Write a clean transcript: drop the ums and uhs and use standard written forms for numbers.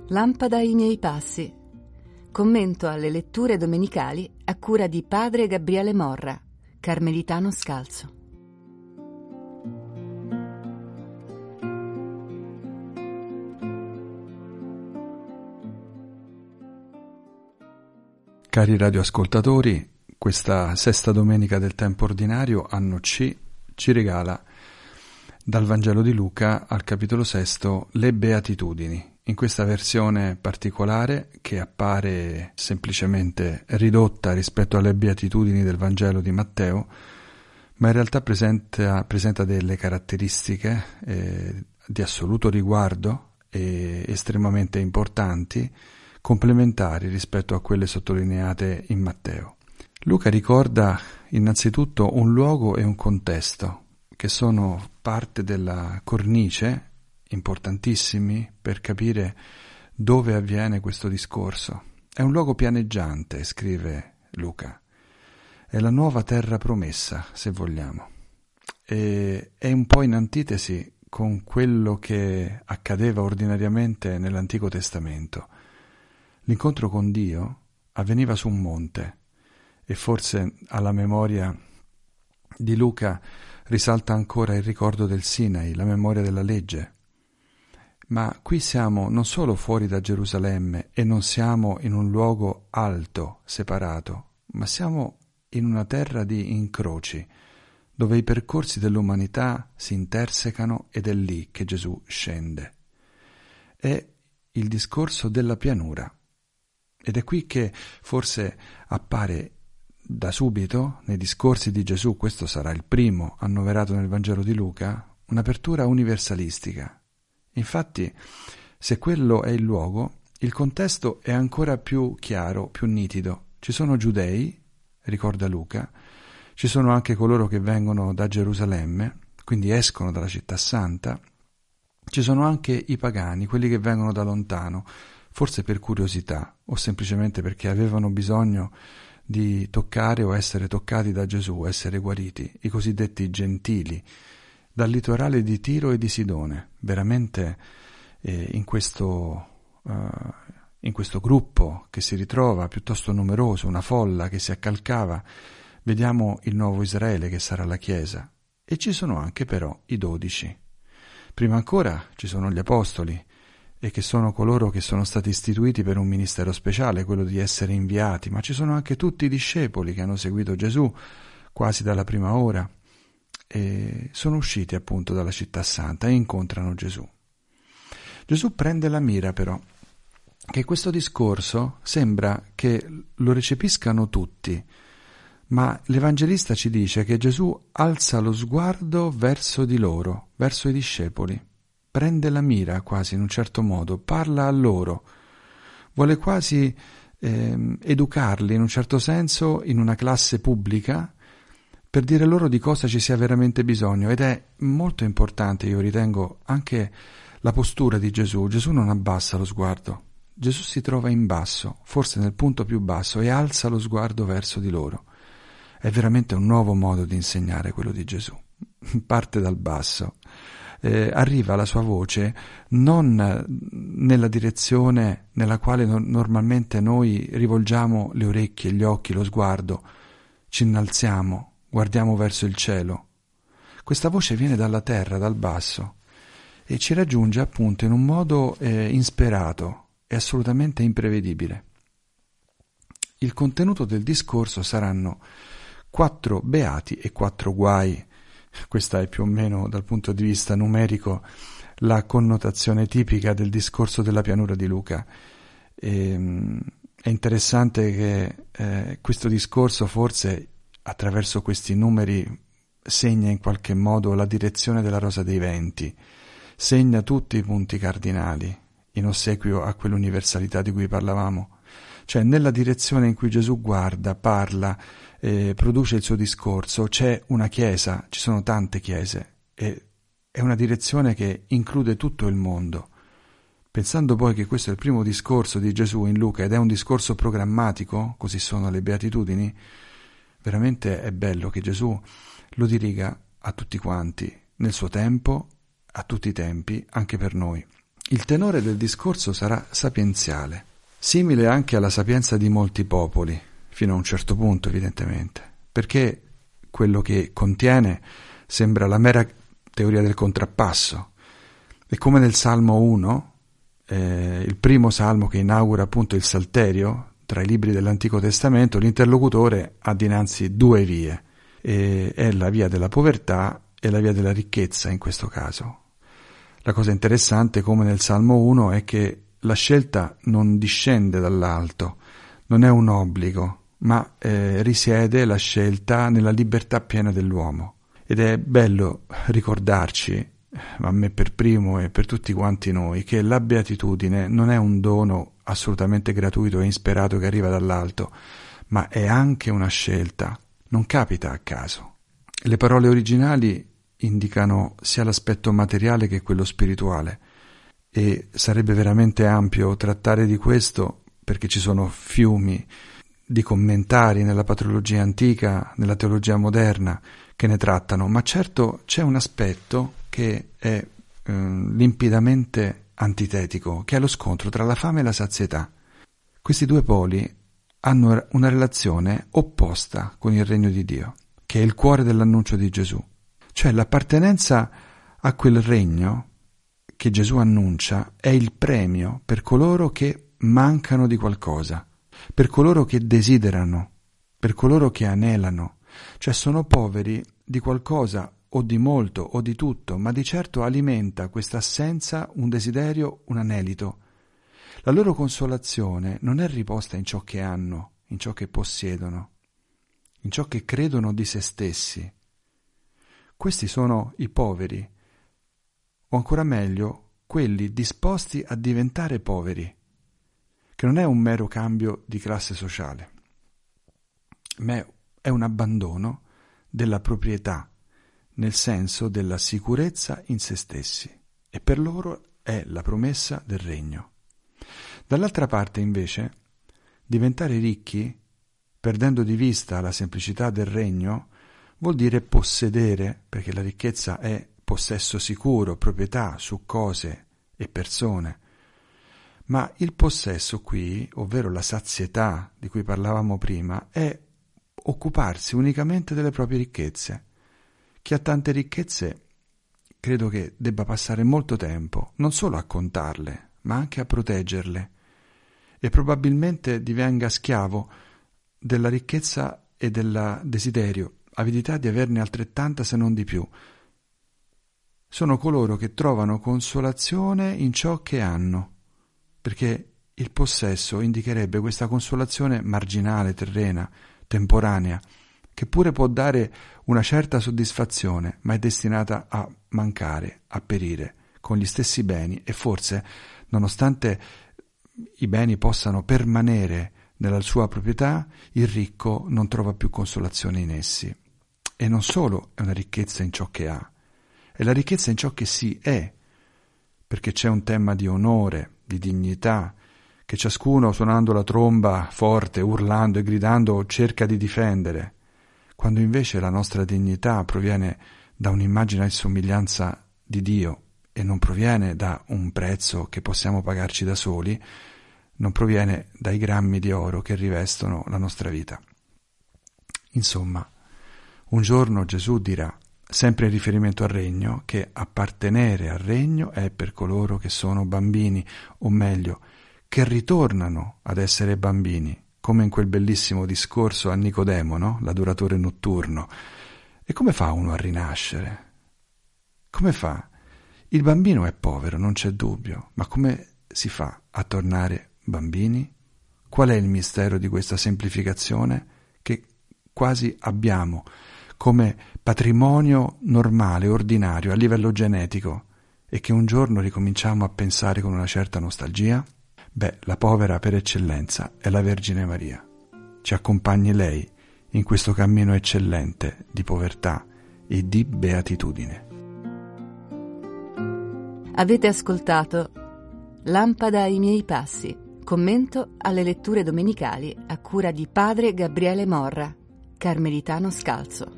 Lampada ai miei passi. Commento alle letture domenicali a cura di padre Gabriele Morra, carmelitano scalzo. Cari radioascoltatori, questa sesta domenica del tempo ordinario, anno C, ci regala dal Vangelo di Luca al capitolo 6 le Beatitudini, in questa versione particolare che appare semplicemente ridotta rispetto alle Beatitudini del Vangelo di Matteo, ma in realtà presenta delle caratteristiche di assoluto riguardo e estremamente importanti, complementari rispetto a quelle sottolineate in Matteo. Luca ricorda innanzitutto un luogo e un contesto che sono parte della cornice, importantissimi per capire dove avviene questo discorso. È un luogo pianeggiante, scrive Luca. È la nuova terra promessa, se vogliamo. E è un po' in antitesi con quello che accadeva ordinariamente nell'Antico Testamento. L'incontro con Dio avveniva su un monte e forse alla memoria di Luca risalta ancora il ricordo del Sinai, la memoria della legge. Ma qui siamo non solo fuori da Gerusalemme e non siamo in un luogo alto, separato, ma siamo in una terra di incroci, dove i percorsi dell'umanità si intersecano ed è lì che Gesù scende. È il discorso della pianura. Ed è qui che forse appare da subito, nei discorsi di Gesù, questo sarà il primo annoverato nel Vangelo di Luca, un'apertura universalistica. Infatti, se quello è il luogo, il contesto è ancora più chiaro, più nitido. Ci sono giudei, ricorda Luca, ci sono anche coloro che vengono da Gerusalemme, quindi escono dalla città santa, ci sono anche i pagani, quelli che vengono da lontano, forse per curiosità o semplicemente perché avevano bisogno di toccare o essere toccati da Gesù, essere guariti, i cosiddetti gentili, dal litorale di Tiro e di Sidone. Veramente in questo gruppo che si ritrova piuttosto numeroso, una folla che si accalcava, vediamo il nuovo Israele che sarà la Chiesa. E ci sono anche però i 12. Prima ancora ci sono gli Apostoli, e che sono coloro che sono stati istituiti per un ministero speciale, quello di essere inviati, ma ci sono anche tutti i discepoli che hanno seguito Gesù quasi dalla prima ora e sono usciti appunto dalla città santa e incontrano Gesù. Gesù prende la mira però che questo discorso sembra che lo recepiscano tutti, ma l'Evangelista ci dice che Gesù alza lo sguardo verso di loro, verso i discepoli. Prende la mira quasi in un certo modo, parla a loro, vuole quasi educarli in un certo senso in una classe pubblica per dire loro di cosa ci sia veramente bisogno, ed è molto importante, io ritengo, anche la postura di Gesù. Gesù non abbassa lo sguardo, Gesù si trova in basso, forse nel punto più basso, e alza lo sguardo verso di loro. È veramente un nuovo modo di insegnare quello di Gesù, parte dal basso. Arriva la sua voce non nella direzione nella quale normalmente noi rivolgiamo le orecchie, gli occhi, lo sguardo, ci innalziamo, guardiamo verso il cielo. Questa voce viene dalla terra, dal basso, e ci raggiunge appunto in un modo insperato e assolutamente imprevedibile. Il contenuto del discorso saranno 4 beati e 4 guai. Questa è più o meno, dal punto di vista numerico, la connotazione tipica del discorso della pianura di Luca. È interessante che questo discorso, forse attraverso questi numeri, segna in qualche modo la direzione della Rosa dei Venti, segna tutti i punti cardinali, in ossequio a quell'universalità di cui parlavamo. Cioè, nella direzione in cui Gesù guarda, parla, produce il suo discorso, c'è una chiesa, ci sono tante chiese, e è una direzione che include tutto il mondo. Pensando poi che questo è il primo discorso di Gesù in Luca ed è un discorso programmatico, così sono le Beatitudini, veramente è bello che Gesù lo diriga a tutti quanti, nel suo tempo, a tutti i tempi, anche per noi. Il tenore del discorso sarà sapienziale, simile anche alla sapienza di molti popoli, fino a un certo punto evidentemente, perché quello che contiene sembra la mera teoria del contrappasso. E come nel Salmo 1, il primo salmo che inaugura appunto il Salterio, tra i libri dell'Antico Testamento, l'interlocutore ha dinanzi due vie, e è la via della povertà e la via della ricchezza in questo caso. La cosa interessante, come nel Salmo 1, è che la scelta non discende dall'alto, non è un obbligo, ma risiede la scelta nella libertà piena dell'uomo. Ed è bello ricordarci, a me per primo e per tutti quanti noi, che la beatitudine non è un dono assolutamente gratuito e insperato che arriva dall'alto, ma è anche una scelta, non capita a caso. Le parole originali indicano sia l'aspetto materiale che quello spirituale, e sarebbe veramente ampio trattare di questo, perché ci sono fiumi di commentari nella patrologia antica, nella teologia moderna, che ne trattano, ma certo c'è un aspetto che è limpidamente antitetico, che è lo scontro tra la fame e la sazietà. Questi due poli hanno una relazione opposta con il regno di Dio, che è il cuore dell'annuncio di Gesù, cioè l'appartenenza a quel regno che Gesù annuncia è il premio per coloro che mancano di qualcosa, per coloro che desiderano, per coloro che anelano, cioè sono poveri di qualcosa o di molto o di tutto, ma di certo alimenta questa assenza un desiderio, un anelito. La loro consolazione non è riposta in ciò che hanno, in ciò che possiedono, in ciò che credono di se stessi. Questi sono i poveri, o ancora meglio, quelli disposti a diventare poveri, che non è un mero cambio di classe sociale, ma è un abbandono della proprietà, nel senso della sicurezza in se stessi, e per loro è la promessa del regno. Dall'altra parte, invece, diventare ricchi, perdendo di vista la semplicità del regno, vuol dire possedere, perché la ricchezza è possesso sicuro, proprietà su cose e persone. Ma il possesso qui, ovvero la sazietà di cui parlavamo prima, è occuparsi unicamente delle proprie ricchezze. Chi ha tante ricchezze credo che debba passare molto tempo non solo a contarle, ma anche a proteggerle, e probabilmente divenga schiavo della ricchezza e del desiderio, avidità di averne altrettanta se non di più. Sono coloro che trovano consolazione in ciò che hanno, perché il possesso indicherebbe questa consolazione marginale, terrena, temporanea, che pure può dare una certa soddisfazione, ma è destinata a mancare, a perire, con gli stessi beni, e forse, nonostante i beni possano permanere nella sua proprietà, il ricco non trova più consolazione in essi. E non solo è una ricchezza in ciò che ha, è la ricchezza in ciò che si è, perché c'è un tema di onore, di dignità, che ciascuno suonando la tromba forte, urlando e gridando cerca di difendere, quando invece la nostra dignità proviene da un'immagine e somiglianza di Dio e non proviene da un prezzo che possiamo pagarci da soli, non proviene dai grammi di oro che rivestono la nostra vita. Insomma, un giorno Gesù dirà, sempre in riferimento al regno, che appartenere al regno è per coloro che sono bambini, o meglio, che ritornano ad essere bambini, come in quel bellissimo discorso a Nicodemo, no? L'adoratore notturno. E come fa uno a rinascere? Come fa? Il bambino è povero, non c'è dubbio, ma come si fa a tornare bambini? Qual è il mistero di questa semplificazione che quasi abbiamo come patrimonio normale, ordinario, a livello genetico, e che un giorno ricominciamo a pensare con una certa nostalgia? Beh, la povera per eccellenza è la Vergine Maria. Ci accompagni lei in questo cammino eccellente di povertà e di beatitudine. Avete ascoltato Lampada ai miei passi, commento alle letture domenicali a cura di padre Gabriele Morra, carmelitano scalzo.